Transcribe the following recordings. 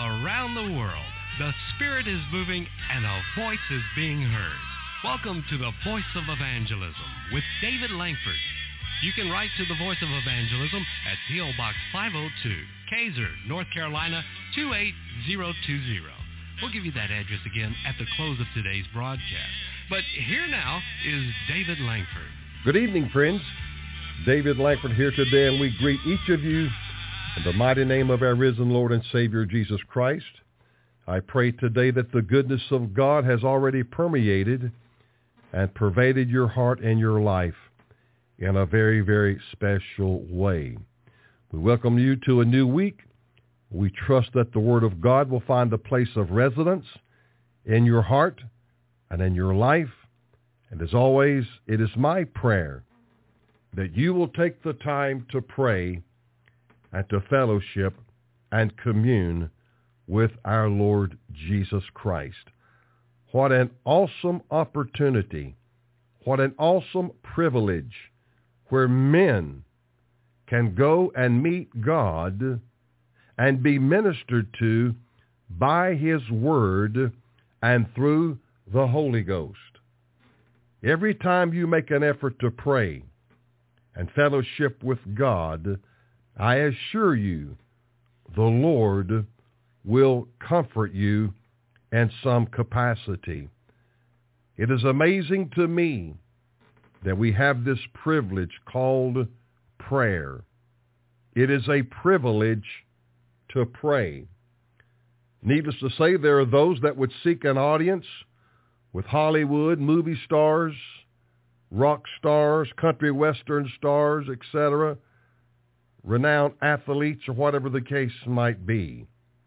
around the world. The Spirit is moving and a voice is being heard. Welcome to the Voice of Evangelism with David Langford. You can write to the Voice of Evangelism at P.O. Box 502, Kaiser, North Carolina 28020. We'll give you that address again at the close of today's broadcast. But here now is David Langford. Good evening, friends. David Langford here today, and we greet each of you in the mighty name of our risen Lord and Savior, Jesus Christ. I pray today that the goodness of God has already permeated and pervaded your heart and your life in a very, very special way. We welcome you to a new week. We trust that the Word of God will find a place of residence in your heart and in your life. And as always, it is my prayer that you will take the time to pray and to fellowship and commune with our Lord Jesus Christ. What an awesome opportunity, what an awesome privilege where men can go and meet God and be ministered to by His Word and through the Holy Ghost. Every time you make an effort to pray and fellowship with God, I assure you the Lord will comfort you in some capacity. It is amazing to me that we have this privilege called prayer. It is a privilege to pray. Needless to say, there are those that would seek an audience with Hollywood, movie stars, rock stars, country western stars, etc., renowned athletes, or whatever the case might be.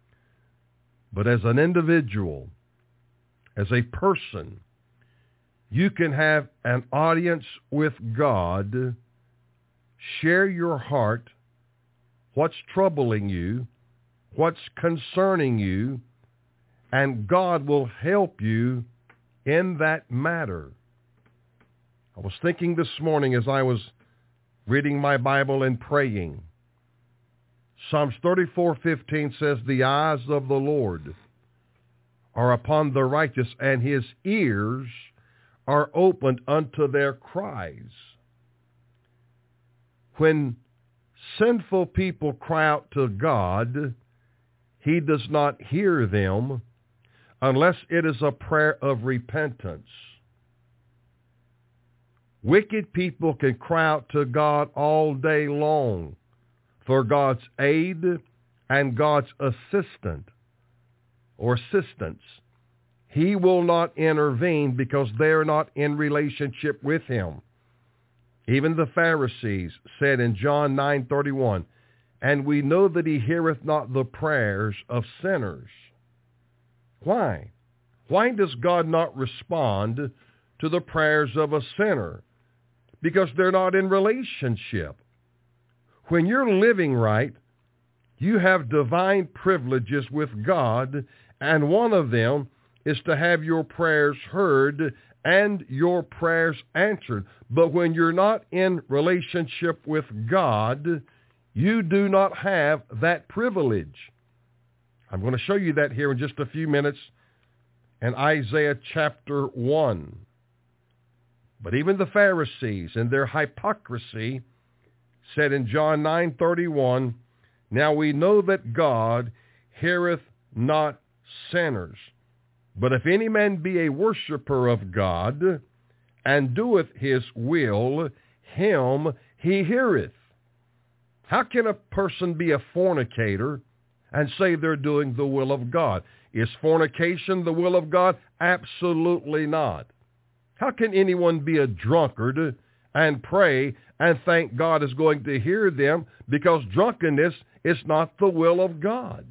But as an individual, as a person, you can have an audience with God, share your heart, what's troubling you, what's concerning you, and God will help you in that matter. I was thinking this morning as I was reading my Bible and praying. Psalms 34:15 says, "The eyes of the Lord are upon the righteous, and His ears are opened unto their cries." When sinful people cry out to God, He does not hear them unless it is a prayer of repentance. Wicked people can cry out to God all day long for God's aid and God's assistance. He will not intervene because they're not in relationship with Him. Even the Pharisees said in John 9:31, "And we know that He heareth not the prayers of sinners." Why? Why does God not respond to the prayers of a sinner? Because they're not in relationship. When you're living right, you have divine privileges with God, and one of them is to have your prayers heard and your prayers answered. But when you're not in relationship with God, you do not have that privilege. I'm going to show you that here in just a few minutes in Isaiah chapter 1. But even the Pharisees in their hypocrisy said in John 9:31, "Now we know that God heareth not sinners. But if any man be a worshiper of God, and doeth His will, him He heareth." How can a person be a fornicator and say they're doing the will of God? Is fornication the will of God? Absolutely not. How can anyone be a drunkard and pray and think God is going to hear them, because drunkenness is not the will of God?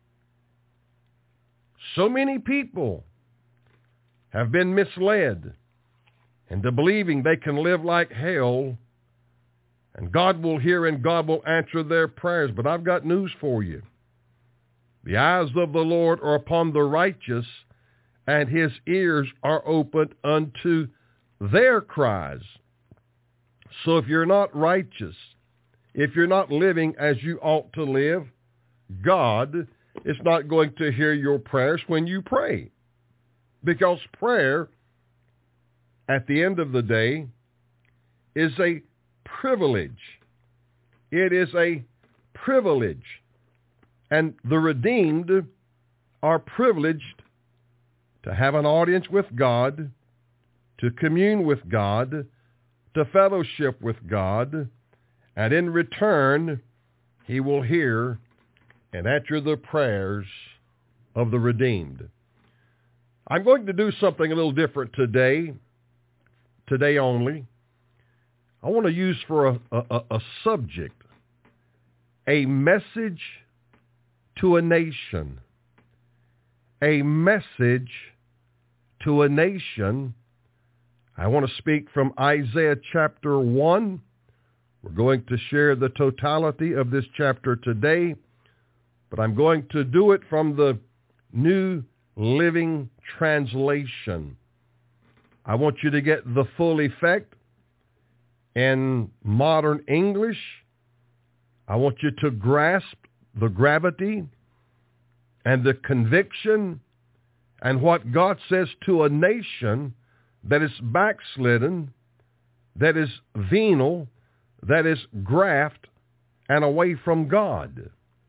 So many people have been misled into believing they can live like hell and God will hear and God will answer their prayers. But I've got news for you. The eyes of the Lord are upon the righteous, and His ears are opened unto their cries. So if you're not righteous, if you're not living as you ought to live, God is not going to hear your prayers when you pray. Because prayer, at the end of the day, is a privilege. It is a privilege. And the redeemed are privileged to have an audience with God, to commune with God, to fellowship with God, and in return, he will hear and answer the prayers of the redeemed. I'm going to do something a little different today only. I want to use for a subject, a message to a nation. A message to a nation. I want to speak from Isaiah chapter 1. We're going to share the totality of this chapter today, but I'm going to do it from the New Living Translation. I want you to get the full effect in modern English. I want you to grasp the gravity and the conviction and what God says to a nation that is backslidden, that is venal, that is graft and away from God.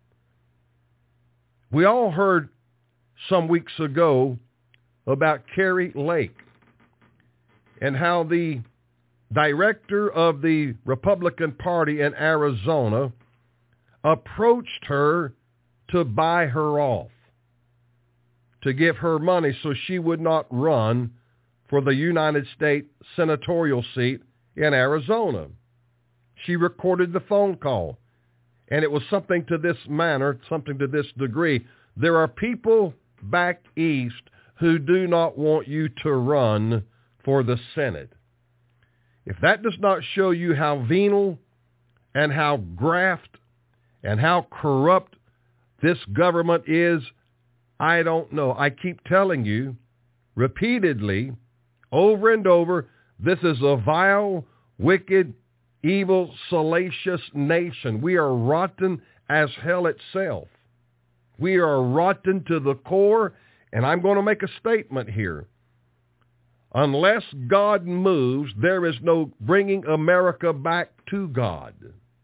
We all heard some weeks ago about Kari Lake and how the director of the Republican Party in Arizona approached her to buy her off, to give her money so she would not run for the United States senatorial seat in Arizona. She recorded the phone call, and it was something to this manner, something to this degree. There are people back east who do not want you to run for the Senate. If that does not show you how venal and how graft and how corrupt this government is, I don't know. I keep telling you repeatedly, over and over, this is a vile, wicked, evil, salacious nation. We are rotten as hell itself. We are rotten to the core, and I'm going to make a statement here. Unless God moves, there is no bringing America back to God.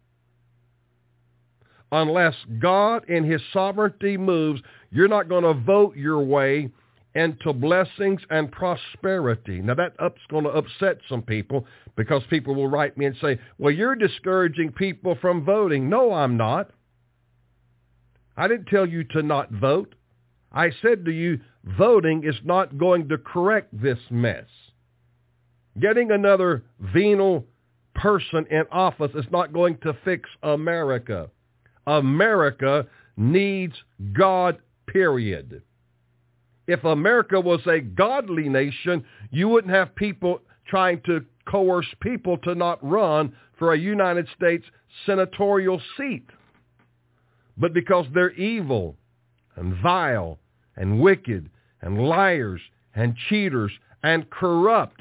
Unless God in his sovereignty moves, you're not going to vote your way into blessings and prosperity. Now that's going to upset some people, because people will write me and say, well, you're discouraging people from voting. No, I'm not. I didn't tell you to not vote. I said to you, voting is not going to correct this mess. Getting another venal person in office is not going to fix America. America needs God, period. If America was a godly nation, you wouldn't have people trying to coerce people to not run for a United States senatorial seat. But because they're evil and vile and wicked and liars and cheaters and corrupt.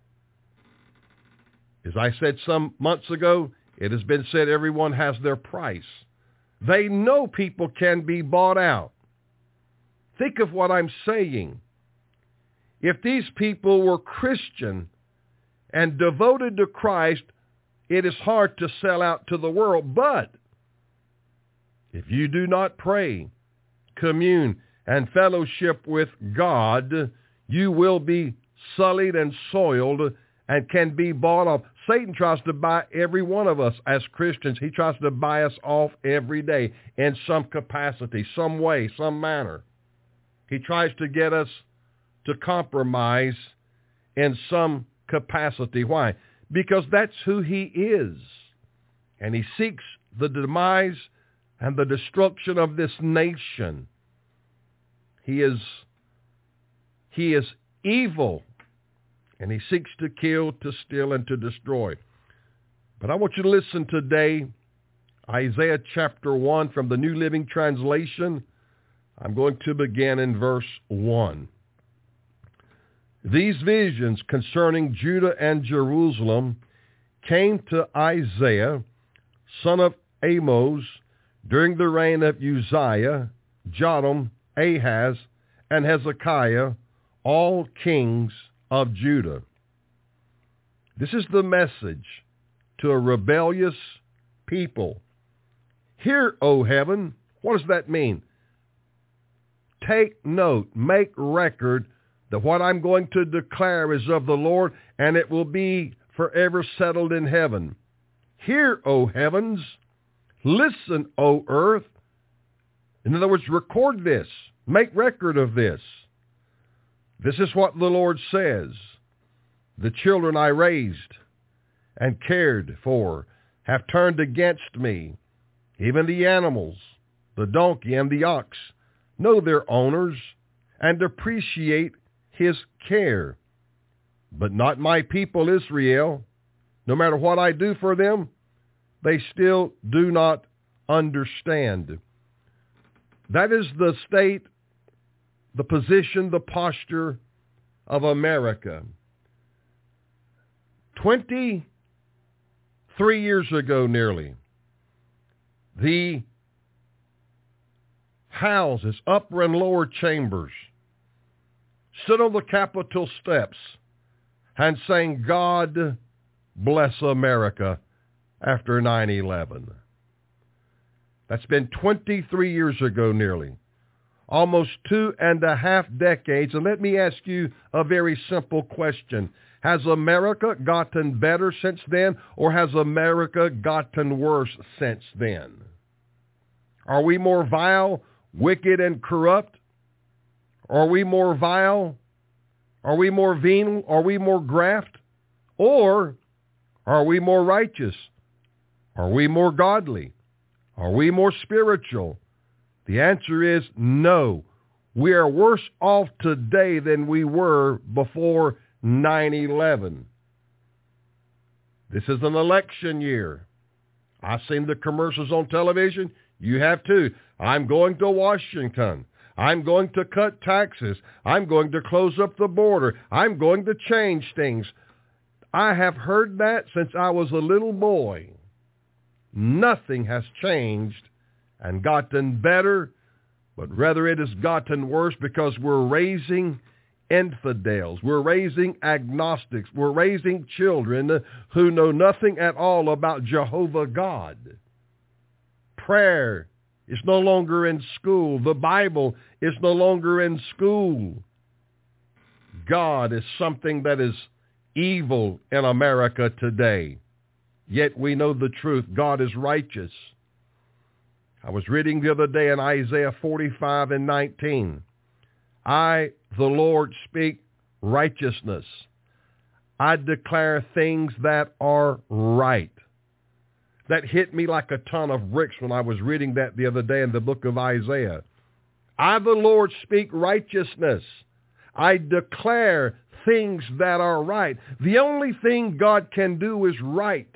As I said some months ago, it has been said everyone has their price. They know people can be bought out. Think of what I'm saying. If these people were Christian and devoted to Christ, it is hard to sell out to the world. But if you do not pray, commune, and fellowship with God, you will be sullied and soiled and can be bought off. Satan tries to buy every one of us as Christians. He tries to buy us off every day in some capacity, some way, some manner. He tries to get us to compromise in some capacity. Why? Because that's who he is. And he seeks the demise and the destruction of this nation. He is evil, and he seeks to kill, to steal, and to destroy. But I want you to listen today, Isaiah chapter 1 from the New Living Translation. I'm going to begin in verse 1. These visions concerning Judah and Jerusalem came to Isaiah, son of Amos, during the reign of Uzziah, Jotham, Ahaz, and Hezekiah, all kings of Judah. This is the message to a rebellious people. Hear, O heaven. What does that mean? Take note, make record that what I'm going to declare is of the Lord, and it will be forever settled in heaven. Hear, O heavens. Listen, O earth. In other words, record this. Make record of this. This is what the Lord says. The children I raised and cared for have turned against me. Even the animals, the donkey and the ox, know their owners and appreciate his care. But not my people Israel. No matter what I do for them, they still do not understand. That is the state, the position, the posture of America. 23 years ago nearly, the houses, upper and lower chambers, stood on the Capitol steps and sang, God bless America, after 9/11. That's been 23 years ago nearly, almost 2.5 decades. And let me ask you a very simple question. Has America gotten better since then, or has America gotten worse since then? Are we more vile, wicked, and corrupt? Are we more vile? Are we more venal? Are we more graft? Or are we more righteous? Are we more godly? Are we more spiritual? The answer is no. We are worse off today than we were before 9/11. This is an election year. I've seen the commercials on television. You have too. I'm going to Washington. I'm going to cut taxes. I'm going to close up the border. I'm going to change things. I have heard that since I was a little boy. Nothing has changed and gotten better, but rather it has gotten worse because we're raising infidels. We're raising agnostics. We're raising children who know nothing at all about Jehovah God. Prayer is no longer in school. The Bible is no longer in school. God is something that is evil in America today. Yet we know the truth. God is righteous. I was reading the other day in Isaiah 45:19. I, the Lord, speak righteousness. I declare things that are right. That hit me like a ton of bricks when I was reading that the other day in the book of Isaiah. I, the Lord, speak righteousness. I declare things that are right. The only thing God can do is right.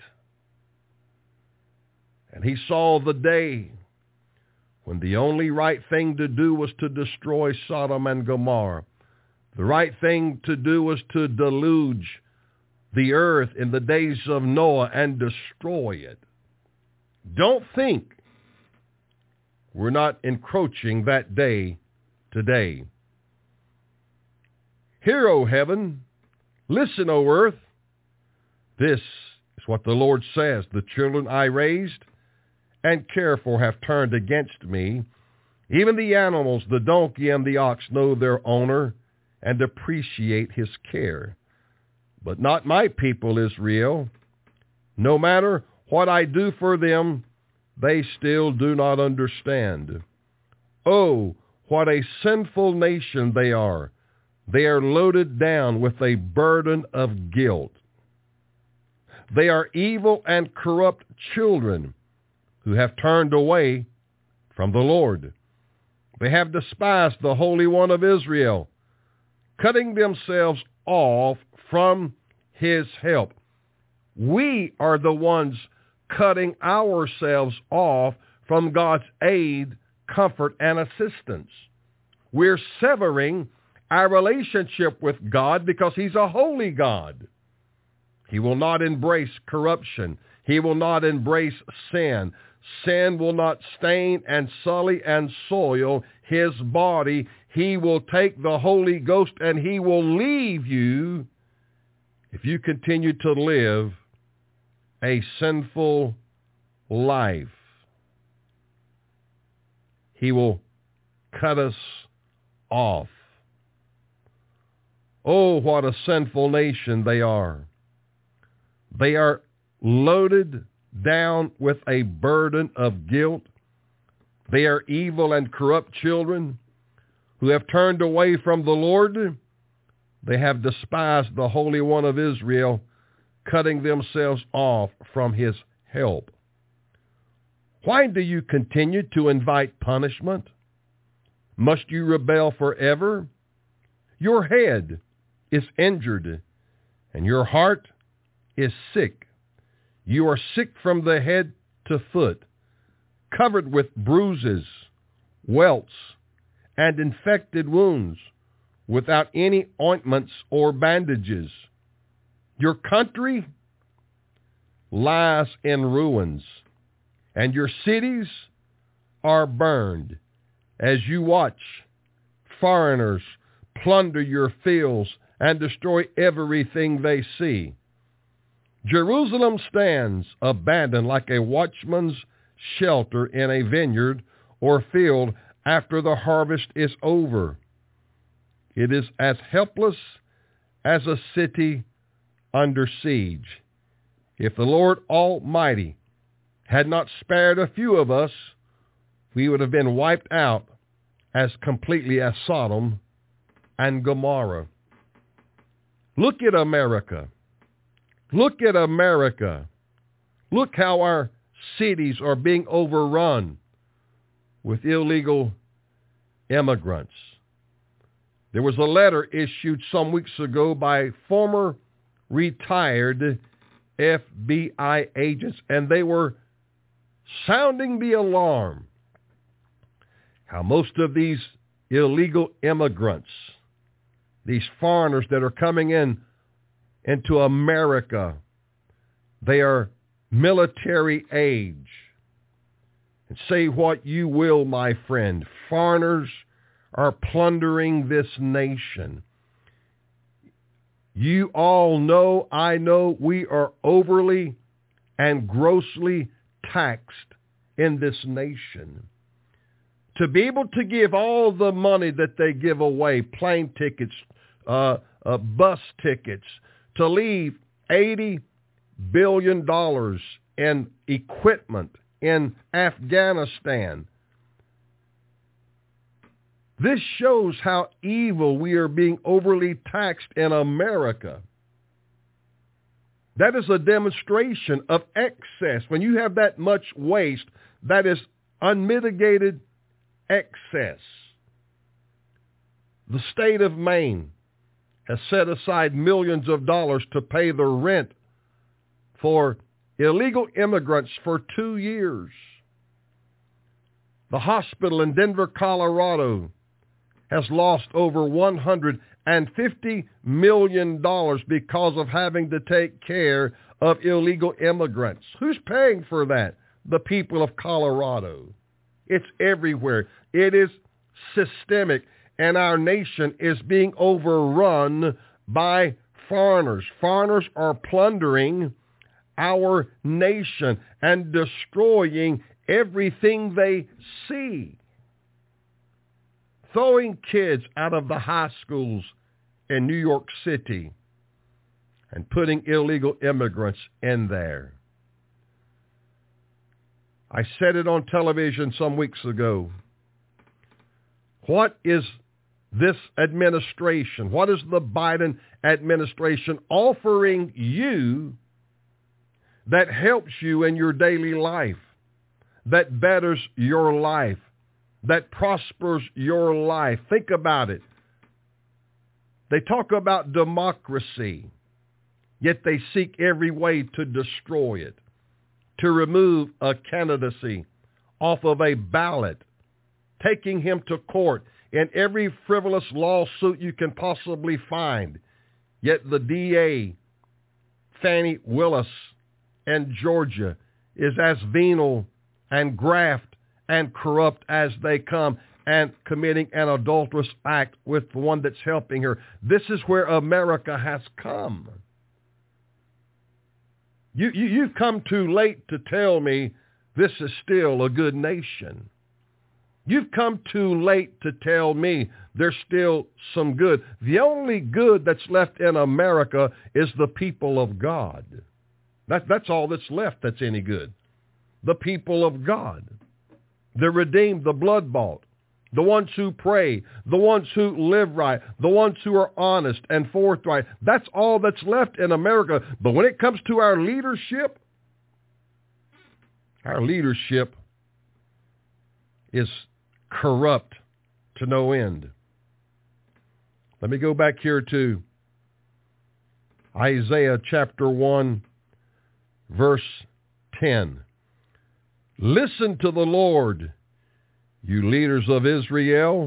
And he saw the day when the only right thing to do was to destroy Sodom and Gomorrah. The right thing to do was to deluge the earth in the days of Noah and destroy it. Don't think we're not encroaching that day today. Hear, O heaven, listen, O earth. This is what the Lord says. The children I raised and care for have turned against me. Even the animals, the donkey and the ox, know their owner and appreciate his care. But not my people, Israel. No matter what I do for them, they still do not understand. Oh, what a sinful nation they are. They are loaded down with a burden of guilt. They are evil and corrupt children who have turned away from the Lord. They have despised the Holy One of Israel, cutting themselves off from his help. We are the ones cutting ourselves off from God's aid, comfort, and assistance. We're severing our relationship with God because he's a holy God. He will not embrace corruption. He will not embrace sin. sin will not stain and sully and soil his body. He will take the Holy Ghost and he will leave you if you continue to live a sinful life. He will cut us off. Oh, what a sinful nation they are. They are loaded down with a burden of guilt. They are evil and corrupt children who have turned away from the Lord. They have despised the Holy One of Israel, cutting themselves off from his help. Why do you continue to invite punishment? Must you rebel forever? Your head is injured, and your heart is sick. You are sick from the head to foot, covered with bruises, welts, and infected wounds, without any ointments or bandages. Your country lies in ruins, and your cities are burned as you watch foreigners plunder your fields and destroy everything they see. Jerusalem stands abandoned like a watchman's shelter in a vineyard or field after the harvest is over. It is as helpless as a city under siege. If the Lord Almighty had not spared a few of us, we would have been wiped out as completely as Sodom and Gomorrah. Look at America. Look at America. Look how our cities are being overrun with illegal immigrants. There was a letter issued some weeks ago by former retired FBI agents, and they were sounding the alarm how most of these illegal immigrants, these foreigners that are coming into America, they are military age. And say what you will, my friend, foreigners are plundering this nation. You all know, I know, we are overly and grossly taxed in this nation. To be able to give all the money that they give away, plane tickets, bus tickets, to leave $80 billion in equipment in Afghanistan. This shows how evil we are being overly taxed in America. That is a demonstration of excess. When you have that much waste, that is unmitigated excess. The state of Maine has set aside millions of dollars to pay the rent for illegal immigrants for 2 years. The hospital in Denver, Colorado has lost over $150 million because of having to take care of illegal immigrants. Who's paying for that? The people of Colorado. It's everywhere. It is systemic, and our nation is being overrun by foreigners. Foreigners are plundering our nation and destroying everything they see. Throwing kids out of the high schools in New York City and putting illegal immigrants in there. I said it on television some weeks ago. What is this administration, what is the Biden administration offering you that helps you in your daily life, that betters your life, that prospers your life? Think about it. They talk about democracy, yet they seek every way to destroy it, to remove a candidacy off of a ballot, taking him to court in every frivolous lawsuit you can possibly find. Yet the DA, Fani Willis in Georgia, is as venal and graft and corrupt as they come and committing an adulterous act with the one that's helping her. This is where America has come. You've come too late to tell me this is still a good nation. You've come too late to tell me there's still some good. The only good that's left in America is the people of God. That's all that's left that's any good. The people of God. The redeemed, the blood-bought. The ones who pray, the ones who live right, the ones who are honest and forthright. That's all that's left in America. But when it comes to our leadership is corrupt to no end. Let me go back here to Isaiah chapter 1, verse 10. Listen to the Lord, you leaders of Israel.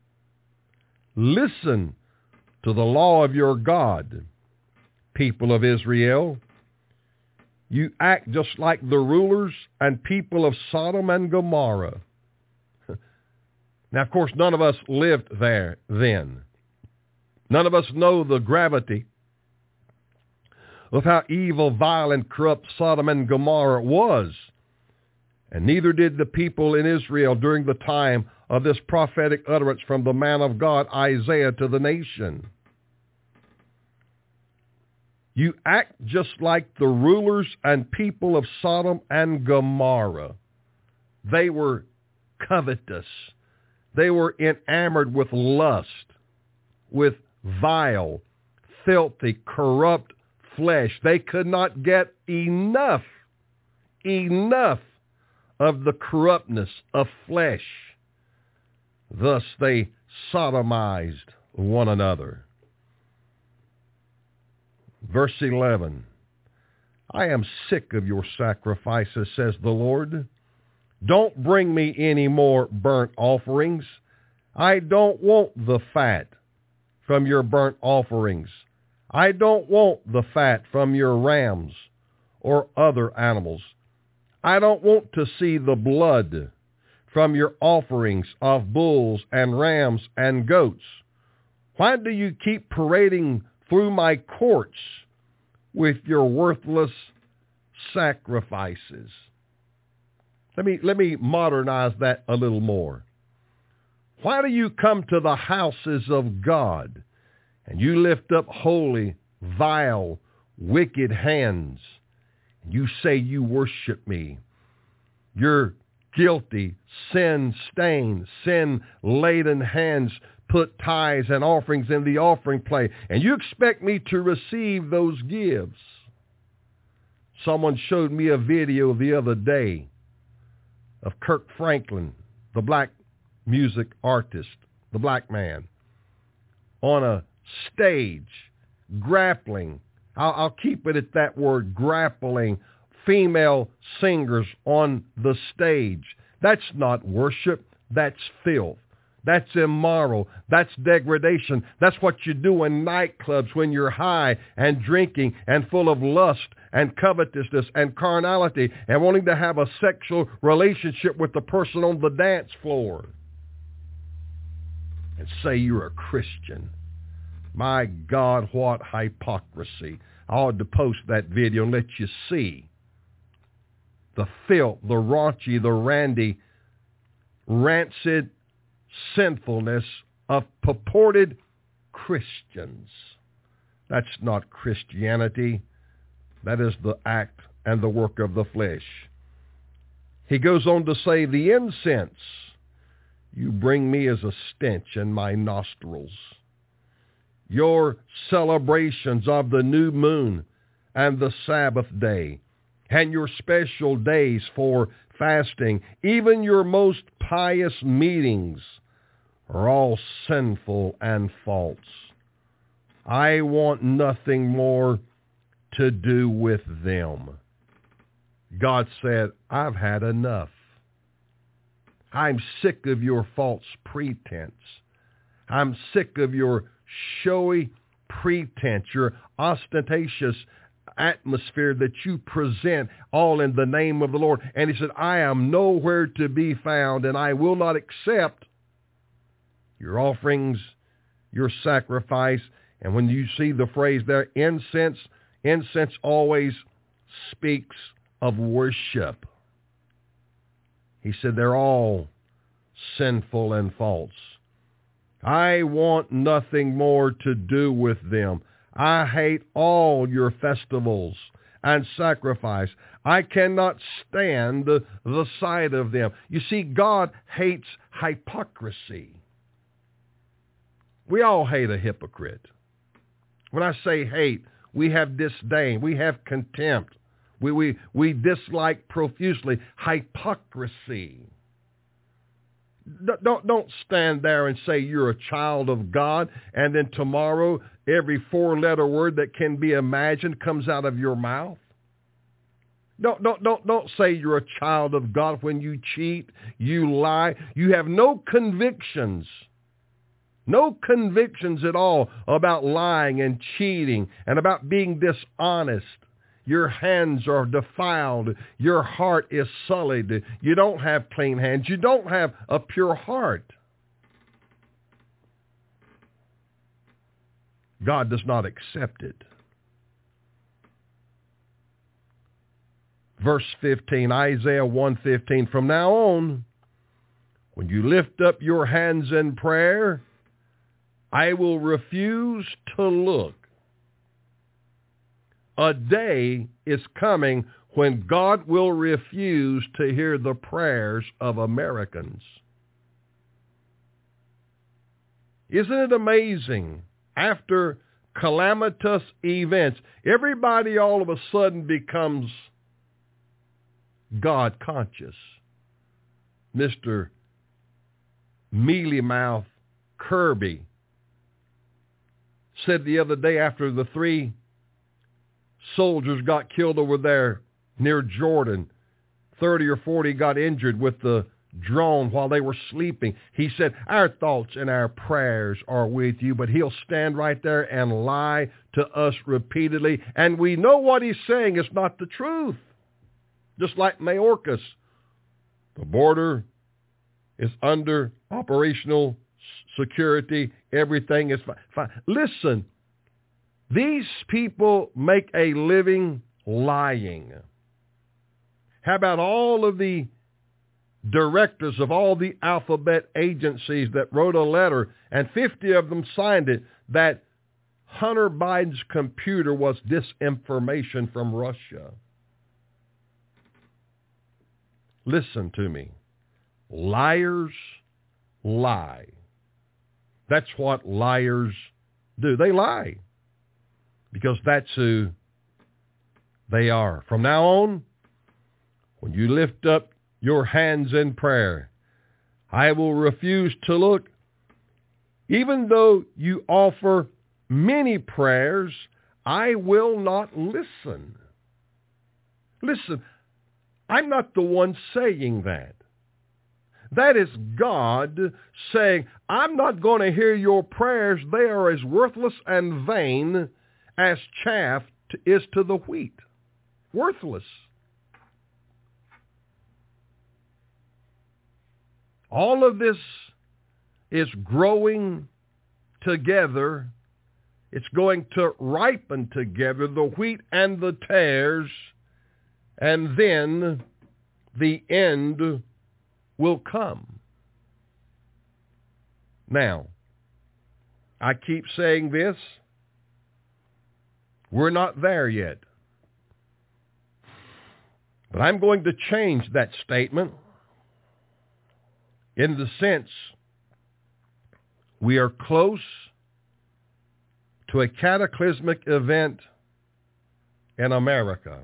Listen to the law of your God, people of Israel. You act just like the rulers and people of Sodom and Gomorrah. Now, of course, none of us lived there then. None of us know the gravity of how evil, vile, and corrupt Sodom and Gomorrah was. And neither did the people in Israel during the time of this prophetic utterance from the man of God, Isaiah, to the nation. You act just like the rulers and people of Sodom and Gomorrah. They were covetous. They were enamored with lust, with vile, filthy, corrupt flesh. They could not get enough of the corruptness of flesh. Thus they sodomized one another. Verse 11, I am sick of your sacrifices, says the Lord. Don't bring me any more burnt offerings. I don't want the fat from your burnt offerings. I don't want the fat from your rams or other animals. I don't want to see the blood from your offerings of bulls and rams and goats. Why do you keep parading through my courts with your worthless sacrifices? Let me modernize that a little more. Why do you come to the houses of God and you lift up holy, vile, wicked hands? You say you worship me. Your guilty, sin-stained, sin-laden hands put tithes and offerings in the offering plate, and you expect me to receive those gifts. Someone showed me a video the other day of Kirk Franklin, the black music artist, the black man, on a stage grappling. I'll keep it at that word, grappling female singers on the stage. That's not worship. That's filth. That's immoral. That's degradation. That's what you do in nightclubs when you're high and drinking and full of lust and covetousness and carnality and wanting to have a sexual relationship with the person on the dance floor and say you're a Christian. My God, what hypocrisy. I ought to post that video and let you see the filth, the raunchy, the randy, rancid sinfulness of purported Christians. That's not Christianity. That is the act and the work of the flesh. He goes on to say, the incense you bring me as a stench in my nostrils. Your celebrations of the new moon and the Sabbath day and your special days for fasting, even your most pious meetings are all sinful and false. I want nothing more to do with them. God said, I've had enough. I'm sick of your false pretense. I'm sick of your showy pretense, your ostentatious atmosphere that you present, all in the name of the Lord. And he said, I am nowhere to be found, and I will not accept your offerings, your sacrifice. And when you see the phrase there, incense always speaks of worship. He said they're all sinful and false. I want nothing more to do with them. I hate all your festivals and sacrifice. I cannot stand the sight of them. You see, God hates hypocrisy. We all hate a hypocrite. When I say hate, we have disdain. We have contempt. We dislike profusely hypocrisy. Don't stand there and say you're a child of God, and then tomorrow every four-letter word that can be imagined comes out of your mouth. Don't say you're a child of God when you cheat, you lie. You have no convictions at all about lying and cheating and about being dishonest. Your hands are defiled. Your heart is sullied. You don't have clean hands. You don't have a pure heart. God does not accept it. Verse 15, Isaiah 1:15, from now on, when you lift up your hands in prayer, I will refuse to look. A day is coming when God will refuse to hear the prayers of Americans. Isn't it amazing? After calamitous events, everybody all of a sudden becomes God conscious. Mr. Mealy Mouth Kirby said the other day, after the 3 soldiers got killed over there near Jordan, 30 or 40 got injured with the drone while they were sleeping. He said, our thoughts and our prayers are with you, but he'll stand right there and lie to us repeatedly. And we know what he's saying is not the truth. Just like Mayorkas, the border is under operational security. Everything is fine. Listen, these people make a living lying. How about all of the directors of all the alphabet agencies that wrote a letter, and 50 of them signed it, that Hunter Biden's computer was disinformation from Russia? Listen to me. Liars lie. That's what liars do. They lie because that's who they are. From now on, when you lift up your hands in prayer, I will refuse to look. Even though you offer many prayers, I will not listen. Listen, I'm not the one saying that. That is God saying, I'm not going to hear your prayers. They are as worthless and vain as chaff is to the wheat. Worthless. All of this is growing together. It's going to ripen together, the wheat and the tares, and then the end will come. Now, I keep saying this. We're not there yet. But I'm going to change that statement in the sense we are close to a cataclysmic event in America.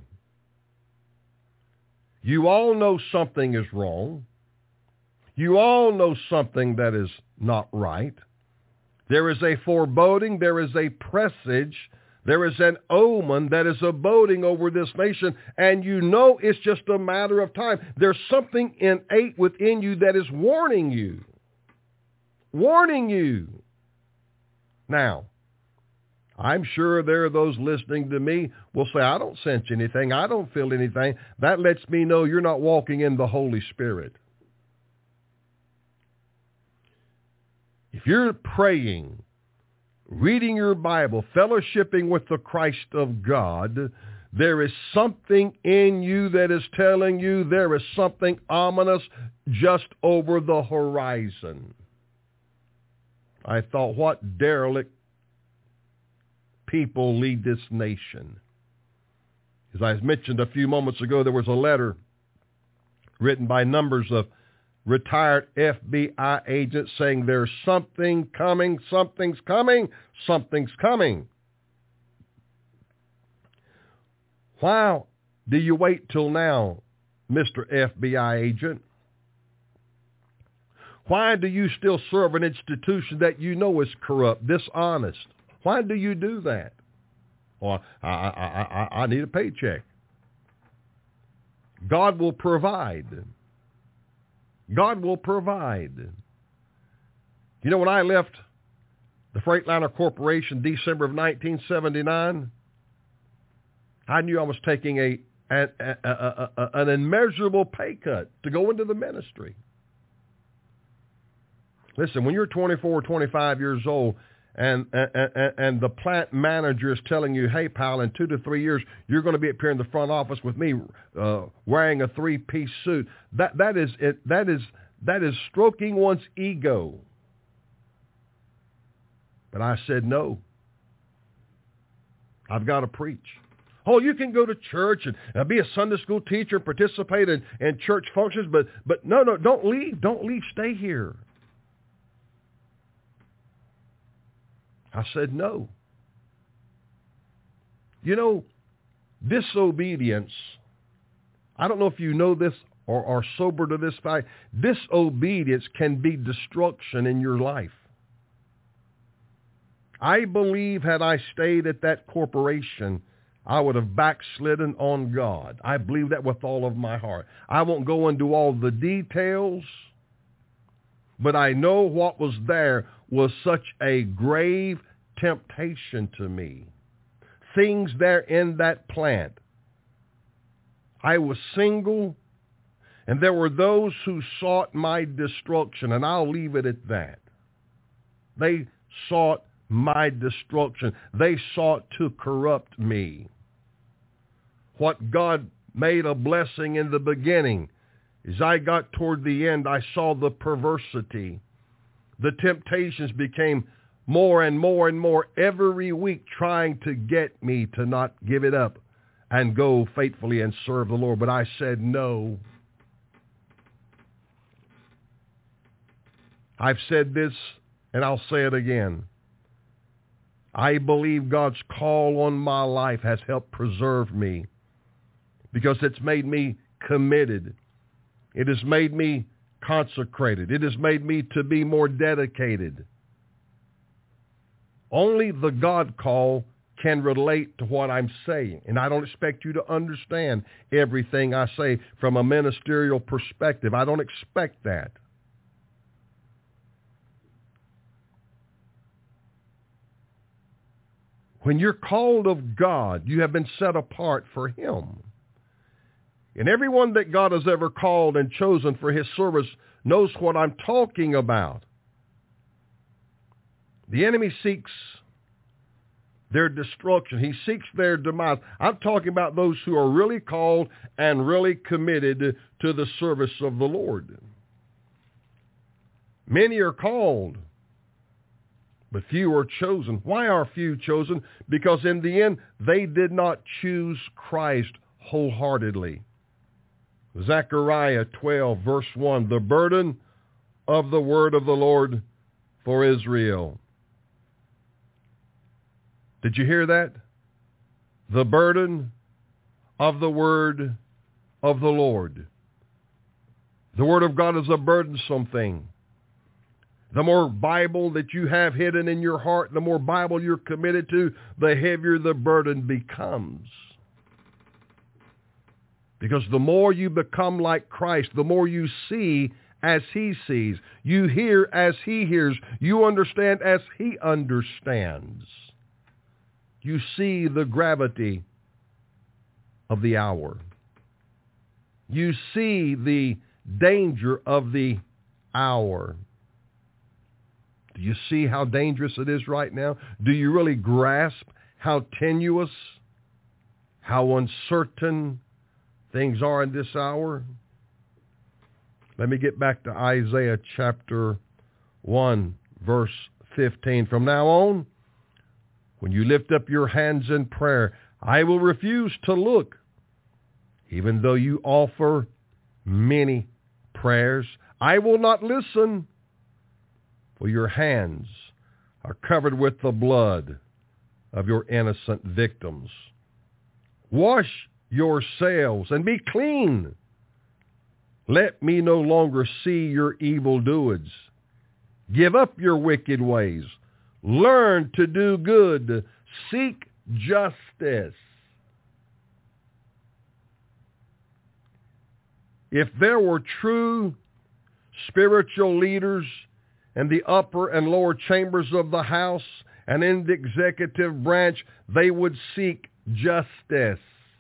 You all know something is wrong. You all know something that is not right. There is a foreboding, there is a presage, there is an omen that is abiding over this nation, and you know it's just a matter of time. There's something innate within you that is warning you. Warning you. Now, I'm sure there are those listening to me will say, I don't sense anything. I don't feel anything. That lets me know you're not walking in the Holy Spirit. If you're praying, reading your Bible, fellowshipping with the Christ of God, there is something in you that is telling you there is something ominous just over the horizon. I thought, what derelict people lead this nation. As I mentioned a few moments ago, there was a letter written by numbers of retired FBI agents saying there's something coming, something's coming, something's coming. Why do you wait till now, Mr. FBI agent? Why do you still serve an institution that you know is corrupt, dishonest? Why do you do that? Well, I need a paycheck. God will provide. God will provide. You know, when I left the Freightliner Corporation December of 1979, I knew I was taking an immeasurable pay cut to go into the ministry. Listen, when you're 24, 25 years old, and the plant manager is telling you, hey, pal, in 2 to 3 years, you're going to be up here in the front office with me wearing a 3-piece suit, that is stroking one's ego. But I said, no. I've got to preach. Oh, you can go to church and be a Sunday school teacher and participate in church functions, but no, don't leave. Don't leave. Stay here. I said, no. You know, disobedience, I don't know if you know this or are sober to this fact, disobedience can be destruction in your life. I believe had I stayed at that corporation, I would have backslidden on God. I believe that with all of my heart. I won't go into all the details, but I know what was there was such a grave temptation to me. Things there in that plant. I was single, and there were those who sought my destruction, and I'll leave it at that. They sought my destruction. They sought to corrupt me. What God made a blessing in the beginning, as I got toward the end, I saw the perversity. The temptations became more and more and more every week, trying to get me to not give it up and go faithfully and serve the Lord. But I said no. I've said this, and I'll say it again. I believe God's call on my life has helped preserve me because it's made me committed. It has made me consecrated. It has made me to be more dedicated. Only the God call can relate to what I'm saying. And I don't expect you to understand everything I say from a ministerial perspective. I don't expect that. When you're called of God, you have been set apart for Him. And everyone that God has ever called and chosen for His service knows what I'm talking about. The enemy seeks their destruction. He seeks their demise. I'm talking about those who are really called and really committed to the service of the Lord. Many are called, but few are chosen. Why are few chosen? Because in the end, they did not choose Christ wholeheartedly. Zechariah 12, verse 1, the burden of the word of the Lord for Israel. Did you hear that? The burden of the word of the Lord. The word of God is a burdensome thing. The more Bible that you have hidden in your heart, the more Bible you're committed to, the heavier the burden becomes. Because the more you become like Christ, the more you see as He sees. You hear as He hears. You understand as He understands. You see the gravity of the hour. You see the danger of the hour. Do you see how dangerous it is right now? Do you really grasp how tenuous, how uncertain things are in this hour? Let me get back to Isaiah chapter 1, verse 15. From now on, when you lift up your hands in prayer, I will refuse to look, even though you offer many prayers. I will not listen, for your hands are covered with the blood of your innocent victims. Wash yourselves and be clean. Let me no longer see your evil doings. Give up your wicked ways. Learn to do good. Seek justice. If there were true spiritual leaders in the upper and lower chambers of the House and in the executive branch, they would seek justice.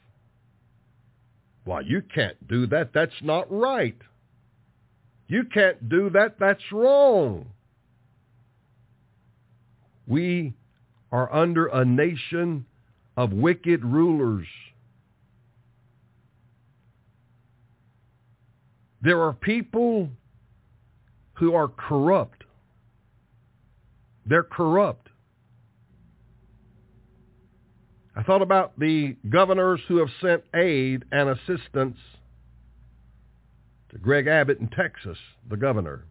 Well, you can't do that. That's not right. You can't do that. That's wrong. We are under a nation of wicked rulers. There are people who are corrupt. They're corrupt. I thought about the governors who have sent aid and assistance to Greg Abbott in Texas, the governor.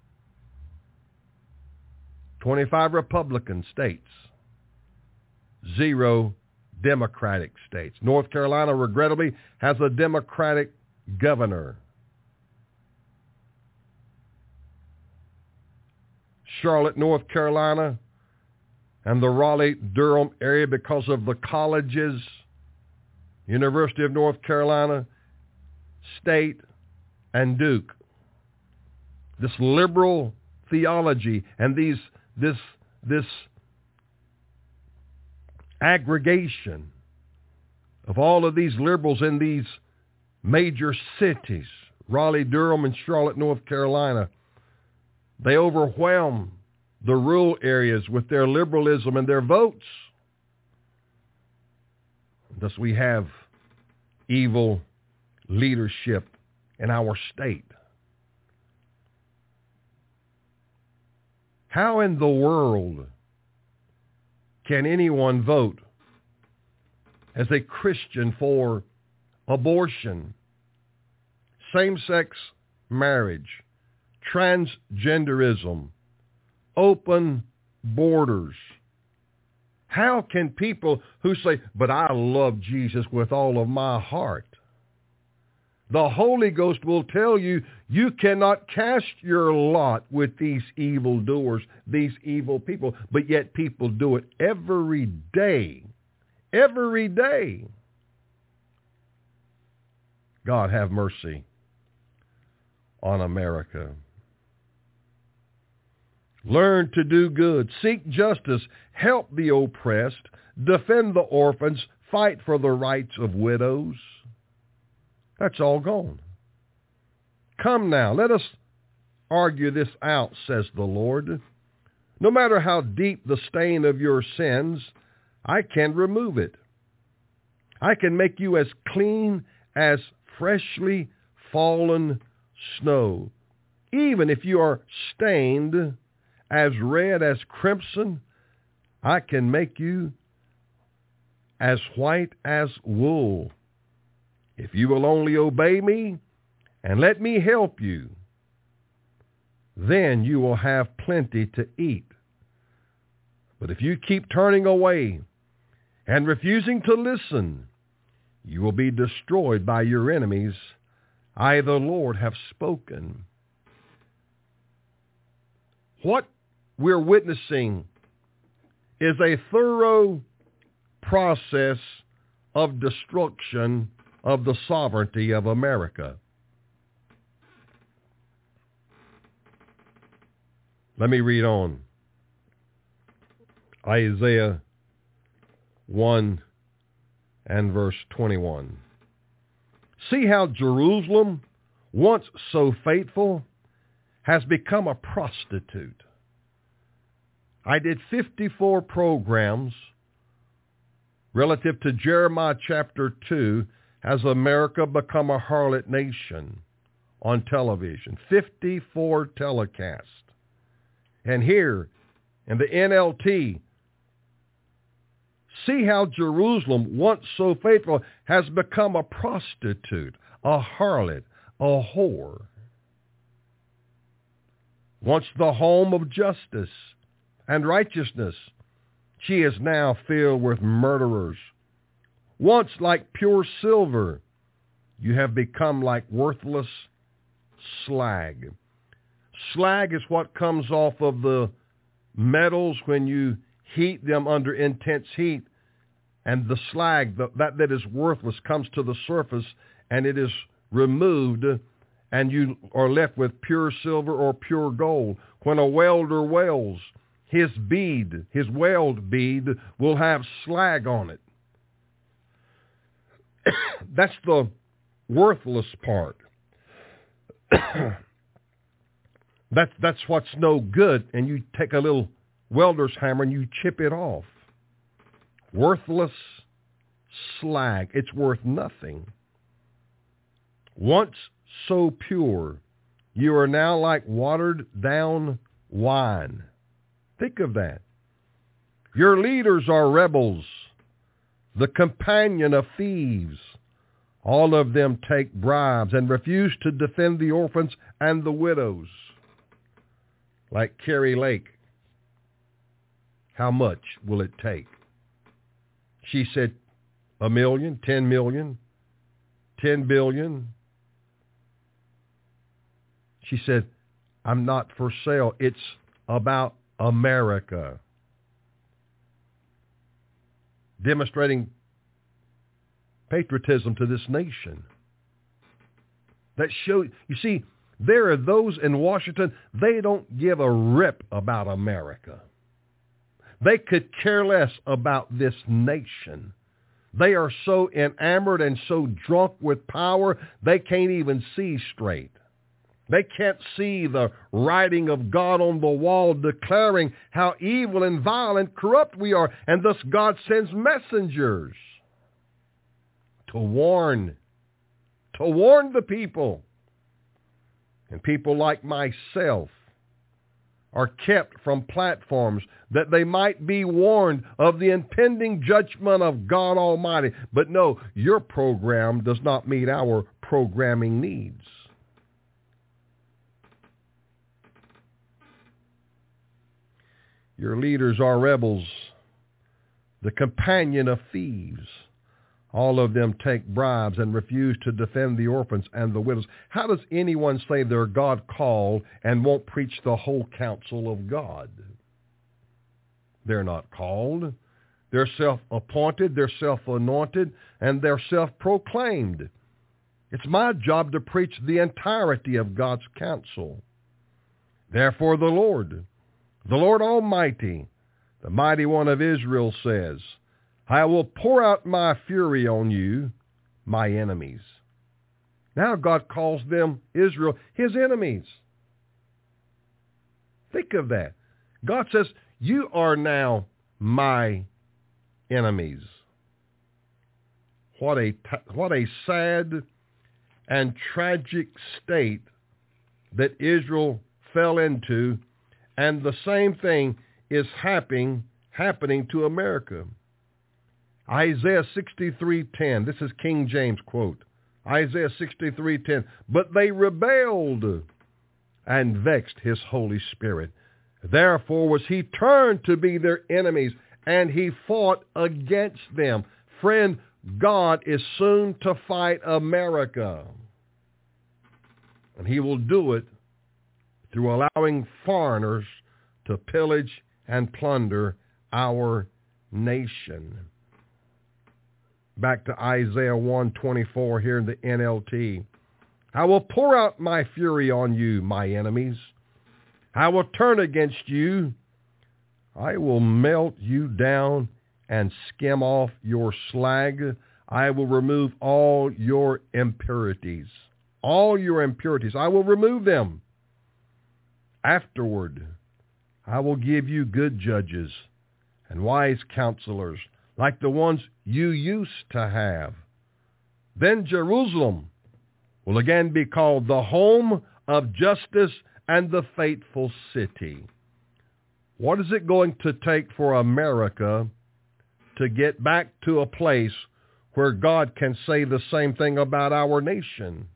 25 Republican states, 0 Democratic states. North Carolina, regrettably, has a Democratic governor. Charlotte, North Carolina, and the Raleigh-Durham area, because of the colleges, University of North Carolina, State, and Duke. This liberal theology and this aggregation of all of these liberals in these major cities, Raleigh, Durham, and Charlotte, North Carolina, they overwhelm the rural areas with their liberalism and their votes. Thus we have evil leadership in our state. How in the world can anyone vote as a Christian for abortion, same-sex marriage, transgenderism, open borders? How can people who say, but I love Jesus with all of my heart? The Holy Ghost will tell you, you cannot cast your lot with these evil doers, these evil people, but yet people do it every day. Every day. God have mercy on America. Learn to do good. Seek justice. Help the oppressed. Defend the orphans. Fight for the rights of widows. That's all gone. Come now, let us argue this out, says the Lord. No matter how deep the stain of your sins, I can remove it. I can make you as clean as freshly fallen snow. Even if you are stained as red as crimson, I can make you as white as wool. If you will only obey me and let me help you, then you will have plenty to eat. But if you keep turning away and refusing to listen, you will be destroyed by your enemies. I, the Lord, have spoken. What we're witnessing is a thorough process of destruction of the sovereignty of America. Let me read on. Isaiah 1 and verse 21. See how Jerusalem, once so faithful, has become a prostitute. I did 54 programs relative to Jeremiah chapter 2, Has America Become a Harlot Nation, on television. 54 telecasts. And here in the NLT, see how Jerusalem, once so faithful, has become a prostitute, a harlot, a whore. Once the home of justice and righteousness, she is now filled with murderers. Once like pure silver, you have become like worthless slag. Slag is what comes off of the metals when you heat them under intense heat, and the slag, that is worthless, comes to the surface, and it is removed, and you are left with pure silver or pure gold. When a welder welds, his bead, his weld bead, will have slag on it. That's the worthless part. That's what's no good, and you take a little welder's hammer and you chip it off. Worthless slag. It's worth nothing. Once so pure, you are now like watered down wine. Think of that. Your leaders are rebels, the companion of thieves. All of them take bribes and refuse to defend the orphans and the widows. Like Carrie Lake. How much will it take? She said, 1 million, 10 million, 10 billion. She said, I'm not for sale. It's about America. Demonstrating patriotism to this nation. That show, you see, there are those in Washington, they don't give a rip about America. They could care less about this nation. They are so enamored and so drunk with power, they can't even see straight. They can't see the writing of God on the wall declaring how evil and vile and corrupt we are. And thus God sends messengers to warn the people. And people like myself are kept from platforms that they might be warned of the impending judgment of God Almighty. But no, your program does not meet our programming needs. Your leaders are rebels, the companion of thieves. All of them take bribes and refuse to defend the orphans and the widows. How does anyone say they're God-called and won't preach the whole counsel of God? They're not called. They're self-appointed, they're self-anointed, and they're self-proclaimed. It's my job to preach the entirety of God's counsel. Therefore the Lord Almighty, the Mighty One of Israel says, I will pour out my fury on you, my enemies. Now God calls them, Israel, his enemies. Think of that. God says, you are now my enemies. What a sad and tragic state that Israel fell into, and the same thing is happening to America. Isaiah 63:10. This is King James quote. Isaiah 63:10. But they rebelled and vexed his Holy Spirit. Therefore was he turned to be their enemies, and he fought against them. Friend, God is soon to fight America. And he will do it through allowing foreigners to pillage and plunder our nation. Back to Isaiah 1:24 here in the NLT. I will pour out my fury on you, my enemies. I will turn against you. I will melt you down and skim off your slag. I will remove all your impurities. All your impurities, I will remove them. Afterward, I will give you good judges and wise counselors, like the ones you used to have. Then Jerusalem will again be called the home of justice and the faithful city. What is it going to take for America to get back to a place where God can say the same thing about our nation?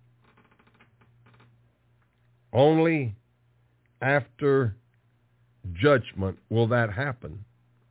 Only after judgment will that happen.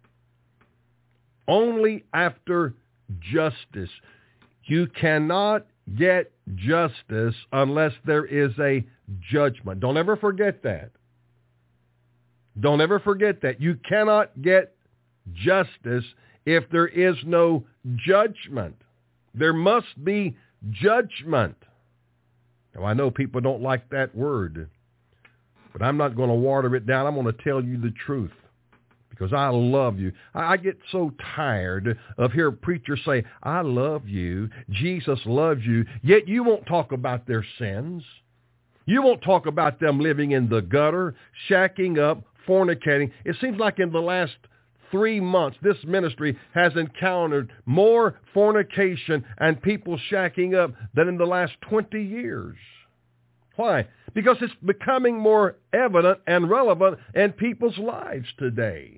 Only after justice. You cannot get justice unless there is a judgment. Don't ever forget that. Don't ever forget that. You cannot get justice if there is no judgment. There must be judgment. Now, I know people don't like that word, but I'm not going to water it down. I'm going to tell you the truth because I love you. I get so tired of hearing preachers say, I love you, Jesus loves you, yet you won't talk about their sins. You won't talk about them living in the gutter, shacking up, fornicating. It seems like in the last 3 months, this ministry has encountered more fornication and people shacking up than in the last 20 years. Why? Because it's becoming more evident and relevant in people's lives today.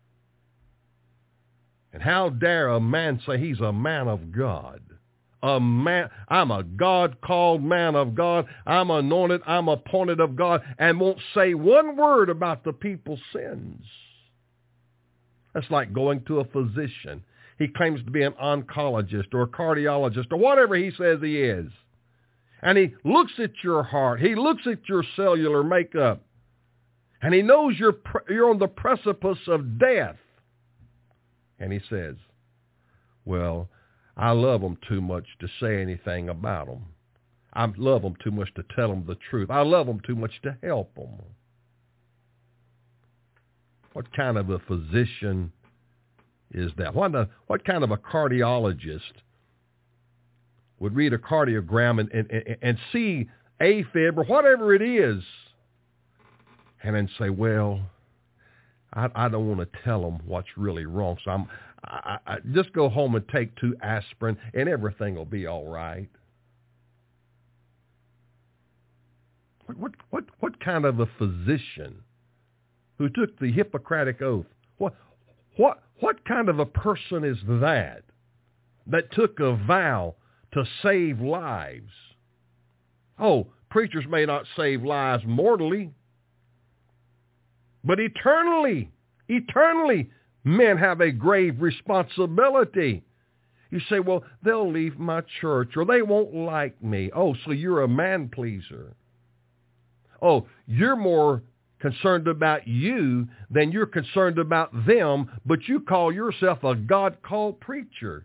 And how dare a man say he's a man of God? I'm a God-called man of God. I'm anointed. I'm appointed of God, and won't say one word about the people's sins. That's like going to a physician. He claims to be an oncologist or a cardiologist or whatever he says he is. And he looks at your heart. He looks at your cellular makeup. And he knows you're on the precipice of death. And he says, well, I love them too much to say anything about them. I love them too much to tell them the truth. I love them too much to help them. What kind of a physician is that? What kind of a cardiologist would read a cardiogram and see AFib or whatever it is and then say, well, I don't want to tell them what's really wrong, so I just go home and take 2 aspirin and everything will be all right. What kind of a physician who took the Hippocratic Oath, what kind of a person is that took a vow to save lives? Oh, preachers may not save lives mortally, but eternally, men have a grave responsibility. You say, well, they'll leave my church or they won't like me. Oh, so you're a man pleaser. Oh, you're more concerned about you than you're concerned about them, but you call yourself a God-called preacher.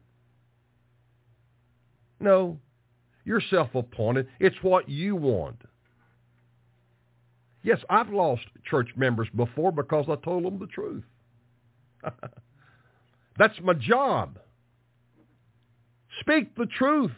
No, you're self-appointed. It's what you want. Yes, I've lost church members before because I told them the truth. That's my job. Speak the truth.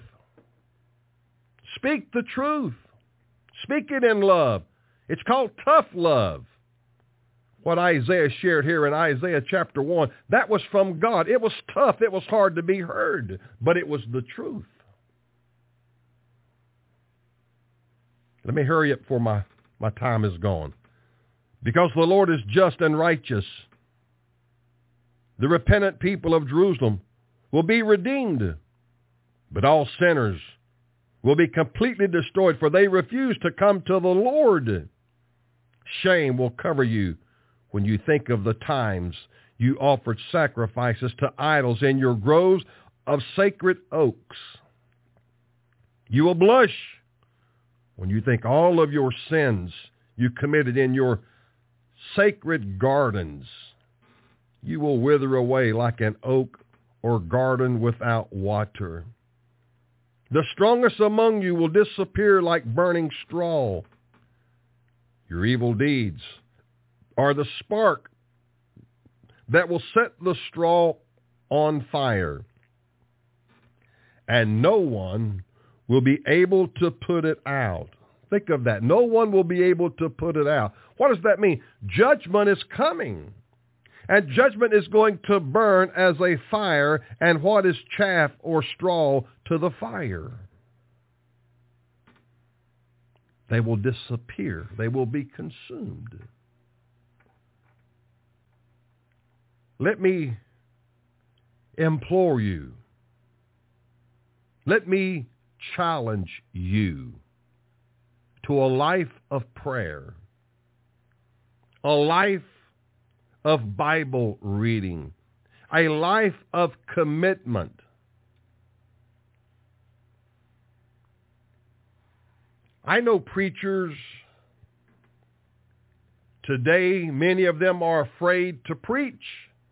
Speak the truth. Speak it in love. It's called tough love. What Isaiah shared here in Isaiah chapter 1, that was from God. It was tough. It was hard to be heard, but it was the truth. Let me hurry up before my time is gone. Because the Lord is just and righteous, the repentant people of Jerusalem will be redeemed, but all sinners will be completely destroyed, for they refuse to come to the Lord. Shame will cover you when you think of the times you offered sacrifices to idols in your groves of sacred oaks. You will blush when you think all of your sins you committed in your sacred gardens. You will wither away like an oak or garden without water. The strongest among you will disappear like burning straw. Your evil deeds are the spark that will set the straw on fire, and no one will be able to put it out. Think of that. No one will be able to put it out. What does that mean? Judgment is coming. And judgment is going to burn as a fire, and what is chaff or straw to the fire? They will disappear. They will be consumed. Let me implore you. Let me challenge you to a life of prayer, a life of Bible reading, a life of commitment. I know preachers today, many of them are afraid to preach.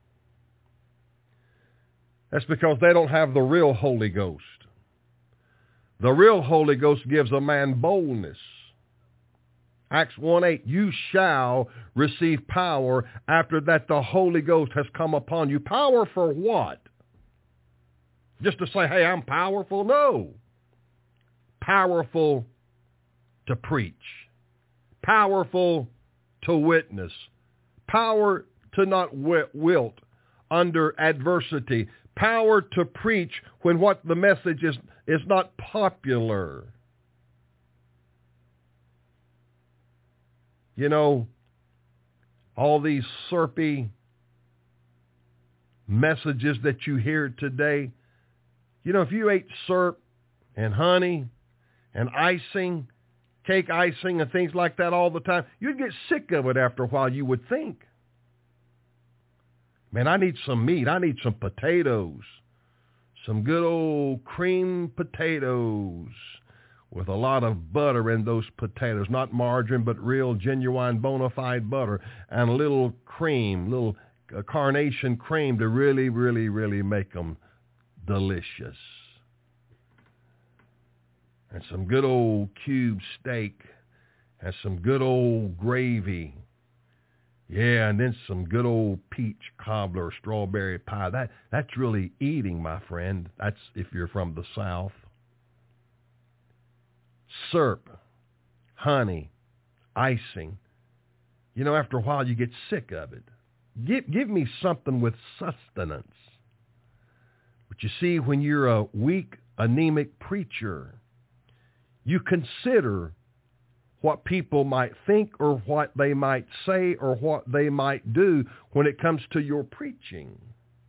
That's because they don't have the real Holy Ghost. The real Holy Ghost gives a man boldness. Acts 1:8, you shall receive power after that the Holy Ghost has come upon you. Power for what? Just to say, hey, I'm powerful? No. Powerful to preach. Powerful to witness. Power to not wilt under adversity. Power to preach when what the message is not popular. You know, all these syrupy messages that you hear today, you know, if you ate syrup and honey and icing, cake icing and things like that all the time, you'd get sick of it after a while, you would think. Man, I need some meat. I need some potatoes, some good old cream potatoes with a lot of butter in those potatoes, not margarine, but real genuine bona fide butter, and a little cream, little carnation cream to really, really, really make them delicious. And some good old cube steak and some good old gravy. Yeah, and then some good old peach cobbler or strawberry pie. That's really eating, my friend. That's if you're from the South. Syrup, honey, icing. You know, after a while you get sick of it. Give me something with sustenance. But you see, when you're a weak, anemic preacher, you consider what people might think or what they might say or what they might do when it comes to your preaching.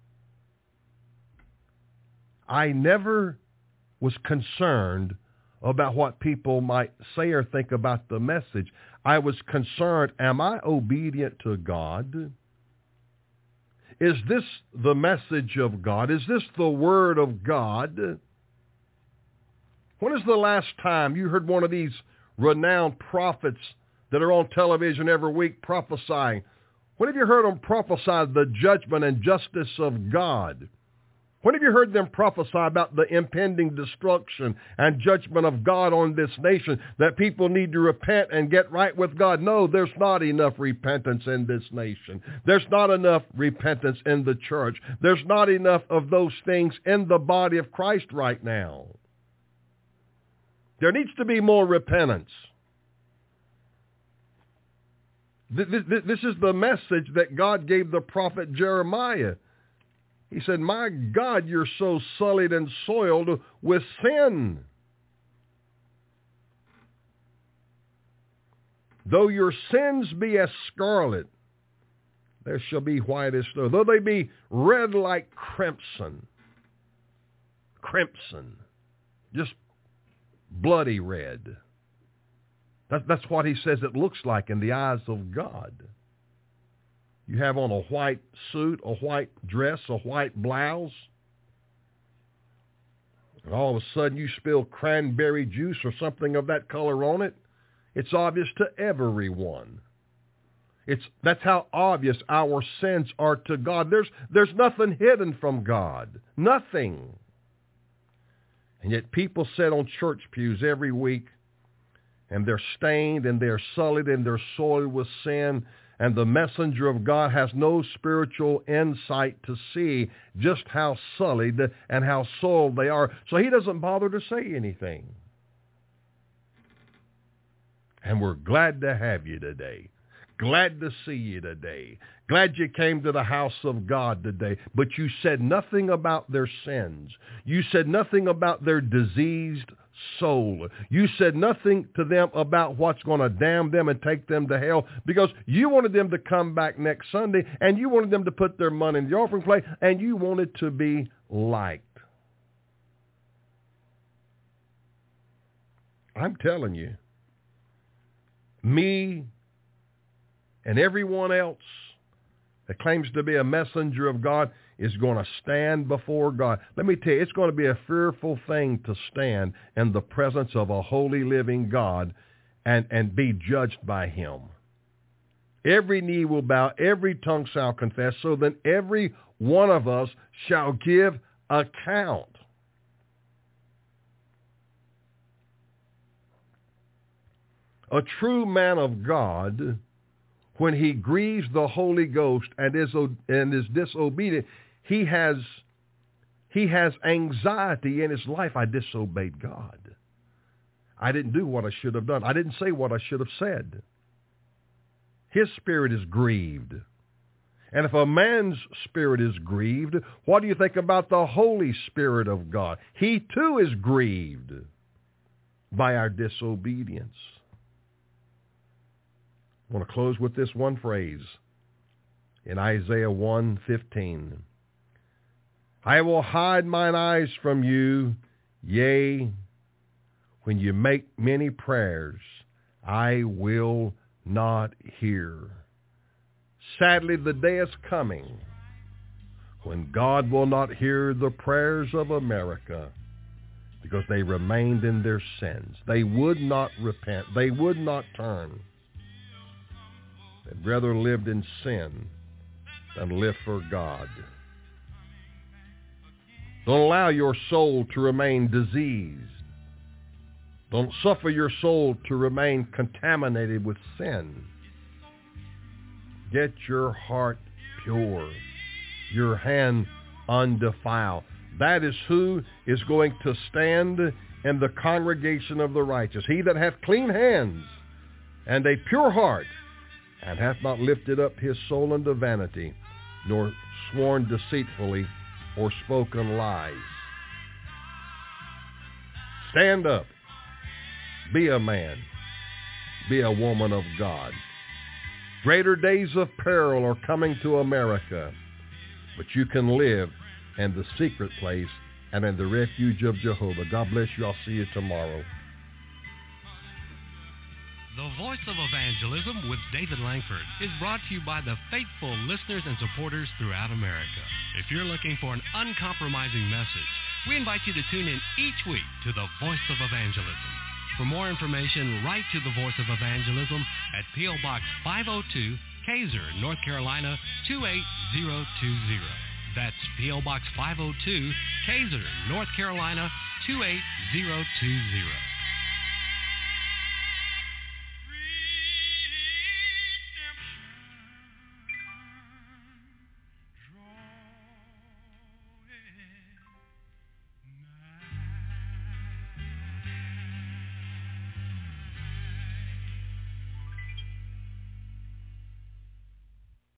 I never was concerned about what people might say or think about the message. I was concerned, am I obedient to God? Is this the message of God? Is this the Word of God? When is the last time you heard one of these renowned prophets that are on television every week prophesying? When have you heard them prophesy the judgment and justice of God? When have you heard them prophesy about the impending destruction and judgment of God on this nation, that people need to repent and get right with God? No, there's not enough repentance in this nation. There's not enough repentance in the church. There's not enough of those things in the body of Christ right now. There needs to be more repentance. This is the message that God gave the prophet Jeremiah. He said, my God, you're so sullied and soiled with sin. Though your sins be as scarlet, there shall be white as snow. Though they be red like crimson. Crimson. Just bloody red. That's what he says it looks like in the eyes of God. You have on a white suit, a white dress, a white blouse, and all of a sudden you spill cranberry juice or something of that color on it. It's obvious to everyone. That's how obvious our sins are to God. There's nothing hidden from God. Nothing. And yet people sit on church pews every week, and they're stained and they're sullied and they're soiled with sin, and the messenger of God has no spiritual insight to see just how sullied and how soiled they are. So he doesn't bother to say anything. And we're glad to have you today. Glad to see you today. Glad you came to the house of God today. But you said nothing about their sins. You said nothing about their diseased soul. You said nothing to them about what's going to damn them and take them to hell, because you wanted them to come back next Sunday, and you wanted them to put their money in the offering plate, and you wanted to be liked. I'm telling you, me and everyone else that claims to be a messenger of God is going to stand before God. Let me tell you, it's going to be a fearful thing to stand in the presence of a holy living God and be judged by him. Every knee will bow, every tongue shall confess, so that every one of us shall give account. A true man of God, when he grieves the Holy Ghost and is disobedient, he has anxiety in his life. I disobeyed God. I didn't do what I should have done. I didn't say what I should have said. His spirit is grieved. And if a man's spirit is grieved, what do you think about the Holy Spirit of God? He too is grieved by our disobedience. I want to close with this one phrase in Isaiah 1:15. I will hide mine eyes from you, yea, when you make many prayers, I will not hear. Sadly, the day is coming when God will not hear the prayers of America because they remained in their sins. They would not repent. They would not turn. They'd rather lived in sin than live for God. Don't allow your soul to remain diseased. Don't suffer your soul to remain contaminated with sin. Get your heart pure, your hand undefiled. That is who is going to stand in the congregation of the righteous. He that hath clean hands and a pure heart, and hath not lifted up his soul unto vanity, nor sworn deceitfully, or spoken lies. Stand up. Be a man. Be a woman of God. Greater days of peril are coming to America, but you can live in the secret place and in the refuge of Jehovah. God bless you. I'll see you tomorrow. The Voice of Evangelism with David Langford is brought to you by the faithful listeners and supporters throughout America. If you're looking for an uncompromising message, we invite you to tune in each week to the Voice of Evangelism. For more information, write to the Voice of Evangelism at P.O. Box 502, Kaiser, North Carolina 28020. That's P.O. Box 502, Kaiser, North Carolina 28020.